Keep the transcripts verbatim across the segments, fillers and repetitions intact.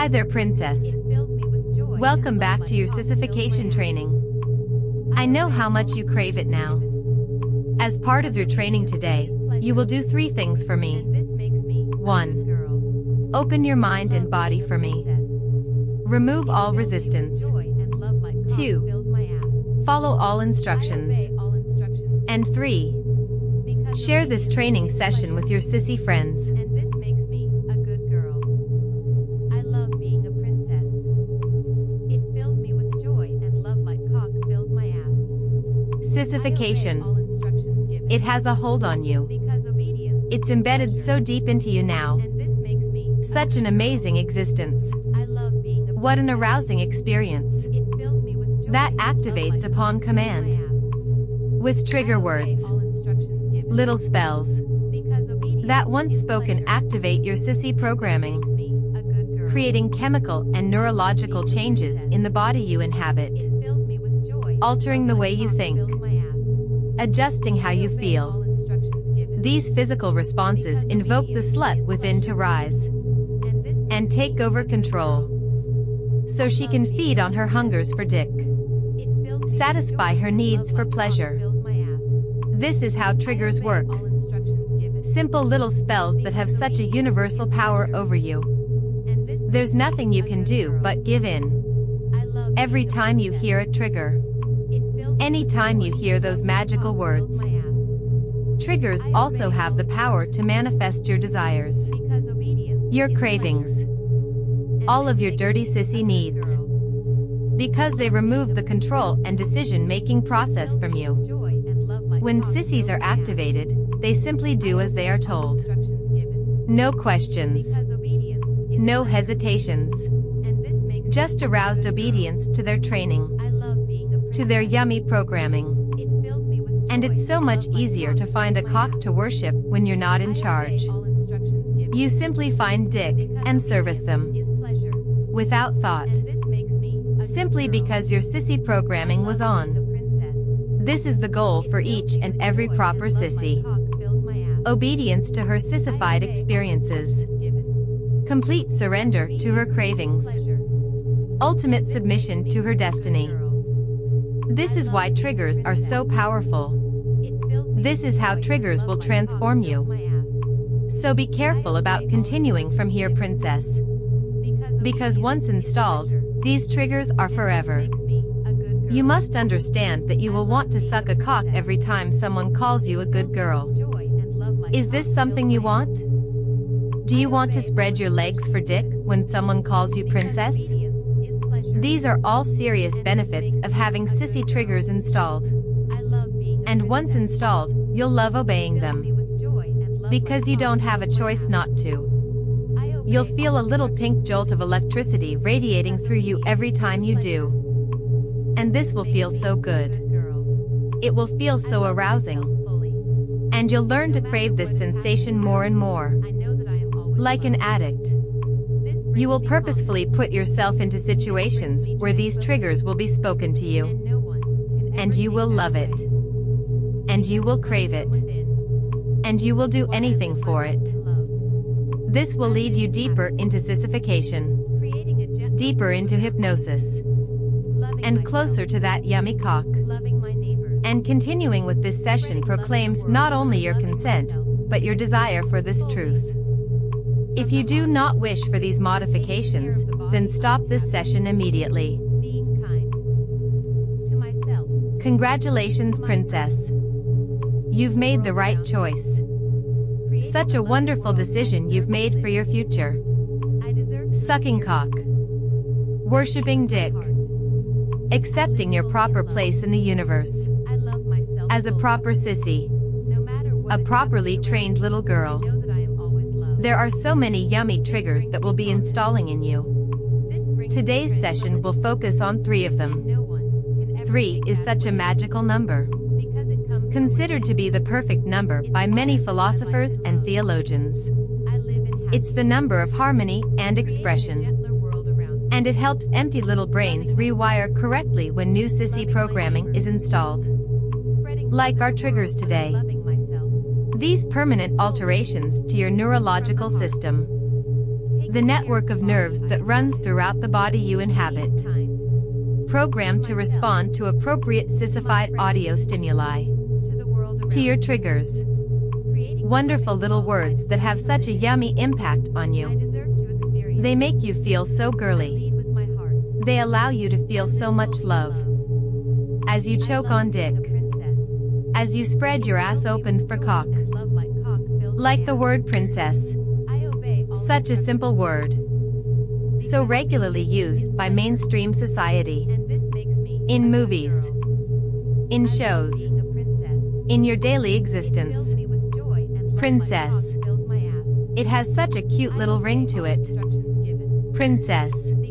Hi there, princess. Welcome back to your sissification training. I know how much you crave it now. As part of your training today, you will do three things for me. one. Open your mind and body for me. Remove all resistance. two. Follow all instructions. And three. Share this training session with your sissy friends. Sissification. It has a hold on you. It's embedded so deep into you now. Such an amazing existence. What an arousing experience. That activates upon command. With trigger words. Little spells. That once spoken activate your sissy programming. Creating chemical and neurological changes in the body you inhabit. Altering the way you think. Adjusting how you feel. These physical responses invoke the slut within to rise and take over control, so she can feed on her hungers for dick, satisfy her needs for pleasure. This is how triggers work. Simple little spells that have such a universal power over you. There's nothing you can do but give in. Every time you hear a trigger, anytime you hear those magical words. Triggers also have the power to manifest your desires, your cravings, all of your dirty sissy needs. Because they remove the control and decision-making process from you. When sissies are activated, they simply do as they are told. No questions. No hesitations. Just aroused obedience to their training. To their yummy programming. And it's so much easier to find a cock to worship when you're not in charge. You simply find dick and service them. Without thought. Simply because your sissy programming was on. This is the goal for each and every proper sissy. Obedience to her sissified experiences. Complete surrender to her cravings. Ultimate submission to her destiny. This is why triggers are so powerful. This is how triggers will transform you. So be careful about continuing from here, princess. Because once installed, these triggers are forever. You must understand that you will want to suck a cock every time someone calls you a good girl. Is this something you want? Do you want to spread your legs for dick when someone calls you princess? These are all serious benefits of having sissy triggers installed. And once installed, you'll love obeying them. Because you don't have a choice not to. You'll feel a little pink jolt of electricity radiating through you every time you do. And this will feel so good. It will feel so arousing. And you'll learn to crave this sensation more and more. Like an addict. You will purposefully put yourself into situations where these triggers will be spoken to you. And you will love it. And you will crave it. And you will do anything for it. This will lead you deeper into sissification. Deeper into hypnosis. And closer to that yummy cock. And continuing with this session proclaims not only your consent, but your desire for this truth. If you do not wish for these modifications, then stop this session immediately. Congratulations, princess. You've made the right choice. Such a wonderful decision you've made for your future. Sucking cock. Worshipping dick. Accepting your proper place in the universe. As a proper sissy. A properly trained little girl. There are so many yummy triggers that will be installing in you. Today's session will focus on three of them. Three is such a magical number. Considered to be the perfect number by many philosophers and theologians. It's the number of harmony and expression. And it helps empty little brains rewire correctly when new sissy programming is installed. Like our triggers today. These permanent alterations to your neurological system. The network of nerves that runs throughout the body you inhabit. Programmed to respond to appropriate sissified audio stimuli. To your triggers. Wonderful little words that have such a yummy impact on you. They make you feel so girly. They allow you to feel so much love. As you choke on dick. As you spread your ass open for cock. Like the word princess. Such a simple word. So regularly used by mainstream society. In movies. In shows. In your daily existence. Princess. It has such a cute little ring to it. Princess.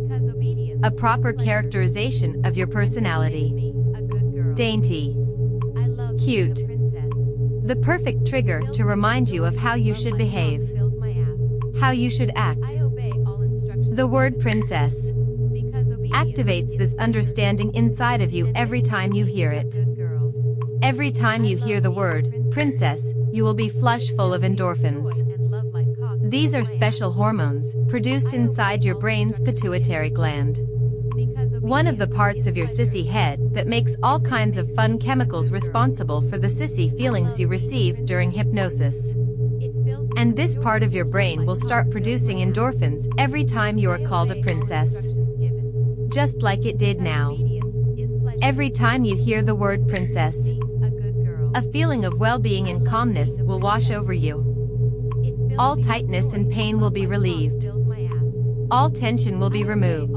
A proper characterization of your personality. Dainty. Cute. The perfect trigger to remind you of how you should behave. How you should act. The word princess activates this understanding inside of you every time you hear it. Every time you hear the word princess, you will be flush full of endorphins. These are special hormones produced inside your brain's pituitary gland. One of the parts of your sissy head that makes all kinds of fun chemicals responsible for the sissy feelings you receive during hypnosis. And this part of your brain will start producing endorphins every time you are called a princess. Just like it did now. Every time you hear the word princess, a feeling of well-being and calmness will wash over you. All tightness and pain will be relieved. All tension will be removed.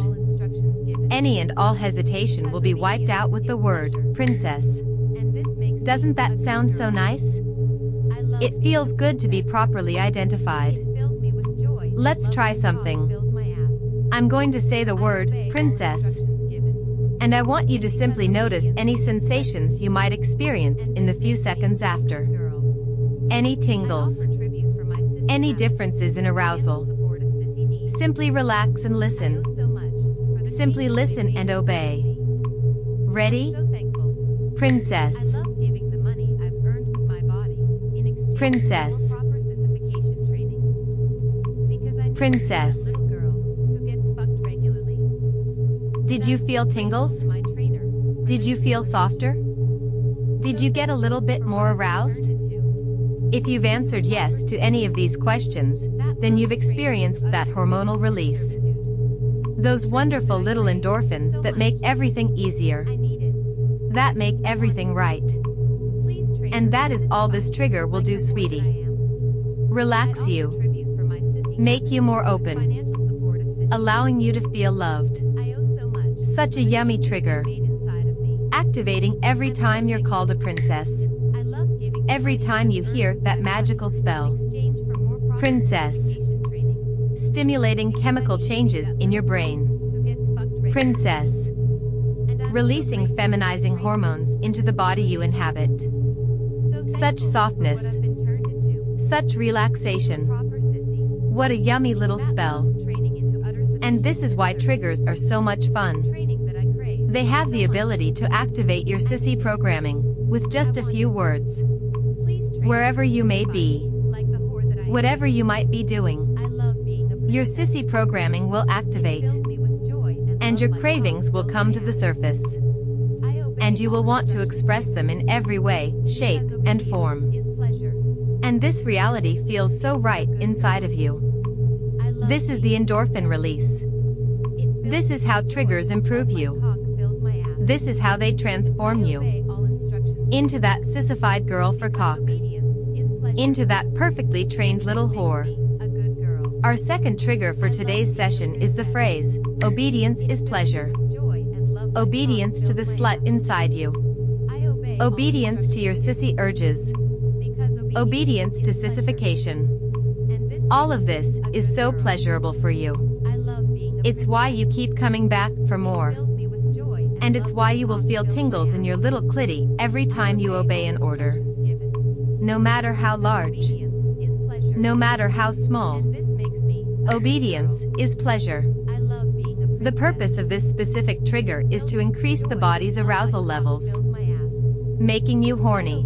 Any and all hesitation will be wiped out with the word princess. Doesn't that sound so nice? It feels good to be properly identified. Let's try something. I'm going to say the word princess. And I want you to simply notice any sensations you might experience in the few seconds after. Any tingles. Any differences in arousal. Simply relax and listen. Simply listen and obey. Ready? Princess. Princess. Princess. Did you feel tingles? Did you feel softer? Did you get a little bit more aroused? If you've answered yes to any of these questions, then you've experienced that hormonal release. Those wonderful little endorphins that make everything easier. That make everything right. And that is all this trigger will do, sweetie. Relax you. Make you more open. Allowing you to feel loved. Such a yummy trigger. Activating every time you're called a princess. Every time you hear that magical spell. Princess. Stimulating chemical changes in your brain. Princess. Releasing feminizing hormones into the body you inhabit. Such softness. Such relaxation. What a yummy little spell. And this is why triggers are so much fun. They have the ability to activate your sissy programming with just a few words. Wherever you may be. Whatever you might be doing. Your sissy programming will activate. And your cravings will come to the surface. And you will want to express them in every way, shape, and form. And this reality feels so right inside of you. This is the endorphin release. This is how triggers improve you. This is how they transform you. Into that sissified girl for cock. Into that perfectly trained little whore. Our second trigger for today's session is the phrase, obedience is pleasure. Obedience to the slut inside you. Obedience to your sissy urges. Obedience to sissification. All of this is so pleasurable for you. It's why you keep coming back for more. And it's why you will feel tingles in your little clitty every time you obey an order. No matter how large. No matter how small. Obedience is pleasure. The purpose of this specific trigger is to increase the body's arousal levels. Making you horny.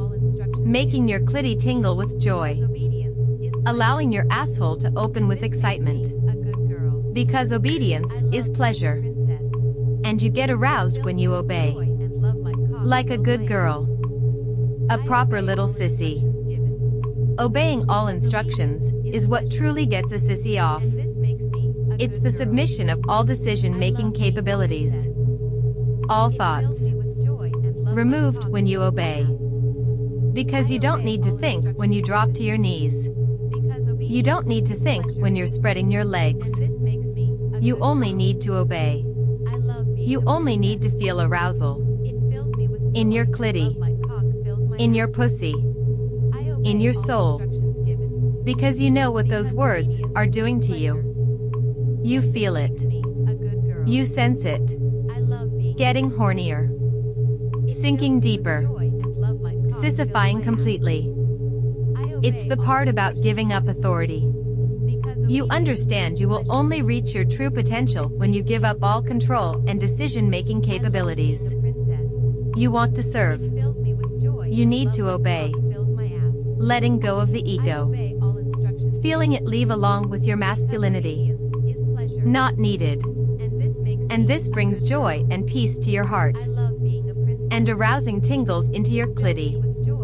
Making your clitty tingle with joy. Allowing your asshole to open with excitement. Because obedience is pleasure. And you get aroused when you obey. Like a good girl. A proper little sissy. Obeying all instructions is what truly gets a sissy off. It's the submission of all decision-making capabilities. All thoughts. Removed when you obey. Because you don't need to think when you drop to your knees. You don't need to think when you're spreading your legs. You only need to obey. You only need to feel arousal. In your clitty. In your pussy. In your soul. Because you know what those words are doing to you. You feel it. You sense it. Getting hornier. Sinking deeper. Sissifying completely. It's the part about giving up authority. You understand you will only reach your true potential when you give up all control and decision-making capabilities. You want to serve. You need to obey. Letting go of the ego. Feeling it leave along with your masculinity. Not needed. And this brings joy and peace to your heart. And arousing tingles into your clitty.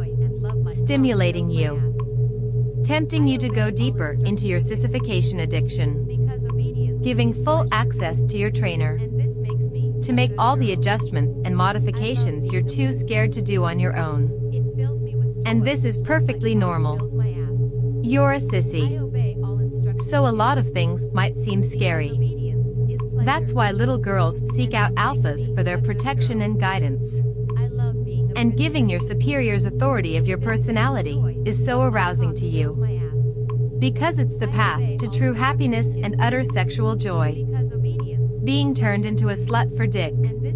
Stimulating you. Tempting you to go deeper into your sissification addiction. Giving full access to your trainer. To make all the adjustments and modifications you're too scared to do on your own. And this is perfectly normal. You're a sissy. So a lot of things might seem scary. That's why little girls seek out alphas for their protection and guidance. And giving your superiors authority of your personality is so arousing to you. Because it's the path to true happiness and utter sexual joy. Being turned into a slut for dick.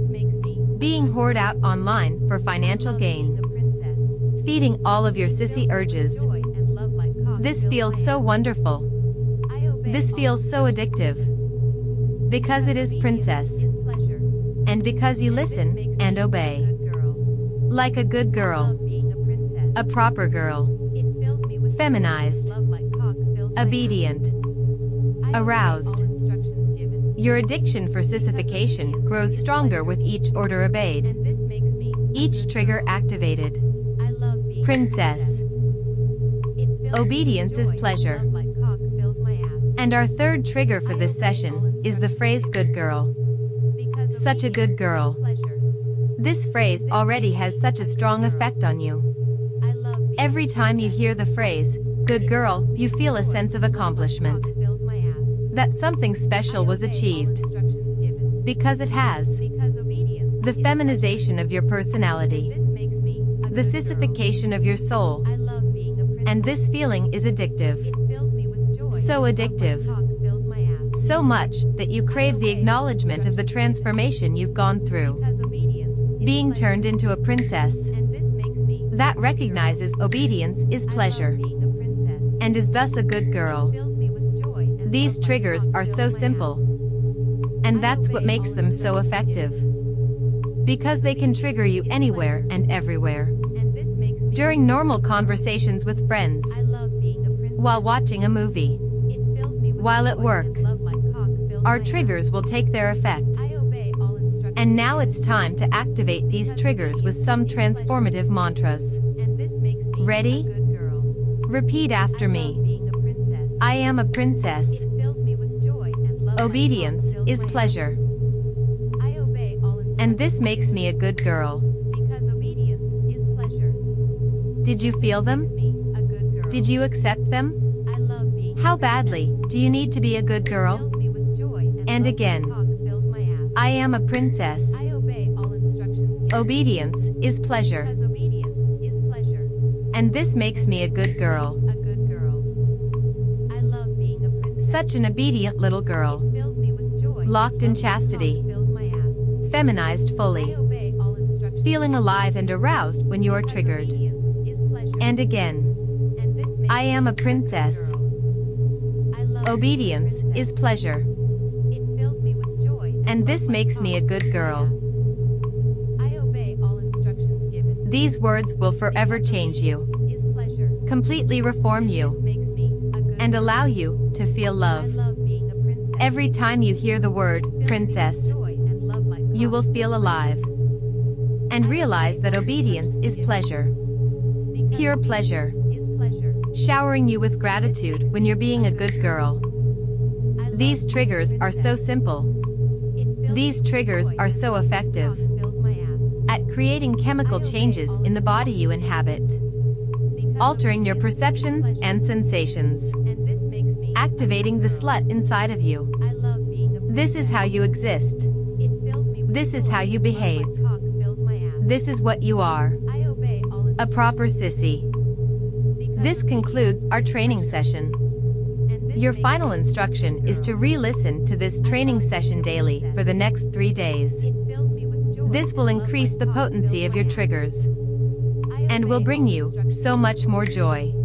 Being whored out online for financial gain. Feeding all of your sissy urges. This feels so wonderful. This feels so addictive. Because it is princess. And because you listen and obey. Like a good girl. A proper girl. Feminized. Obedient. Aroused. Your addiction for sissification grows stronger with each order obeyed. Each trigger activated. Princess. Obedience is pleasure. And our third trigger for this session is the phrase good girl. Such a good girl. This phrase already has such a strong effect on you. Every time you hear the phrase, good girl, you feel a sense of accomplishment. That something special was achieved. Because it has. The feminization of your personality. The sissification of your soul. And this feeling is addictive. So addictive. So much that you crave the acknowledgement of the transformation you've gone through. Being turned into a princess. That recognizes obedience is pleasure. And is thus a good girl. These triggers are so simple. And that's what makes them so effective. Because they can trigger you anywhere and everywhere. During normal conversations with friends. While watching a movie. While at work. Our triggers will take their effect. And now it's time to activate these triggers with some transformative mantras. Ready? Repeat after me. I am a princess. Obedience is pleasure. And this makes me a good girl. Did you feel them? Did you accept them? How badly do you need to be a good girl? And again. I am a princess. Obedience is pleasure. And this makes me a good girl. Such an obedient little girl. Locked in chastity. Feminized fully. Feeling alive and aroused when you are triggered. And again. I am a princess. Obedience is pleasure. And this makes me a good girl. These words will forever change you. Completely reform you. And allow you to feel love. Every time you hear the word princess, you will feel alive and realize that obedience is pleasure. Pure pleasure. Showering you with gratitude when you're being a good girl. These triggers are so simple. These triggers are so effective at creating chemical changes in the body you inhabit, altering your perceptions and sensations, activating the slut inside of you. This is how you exist. This is how you behave. This is what you are. A proper sissy. This concludes our training session. Your final instruction is to re-listen to this training session daily for the next three days. This will increase the potency of your triggers and will bring you so much more joy.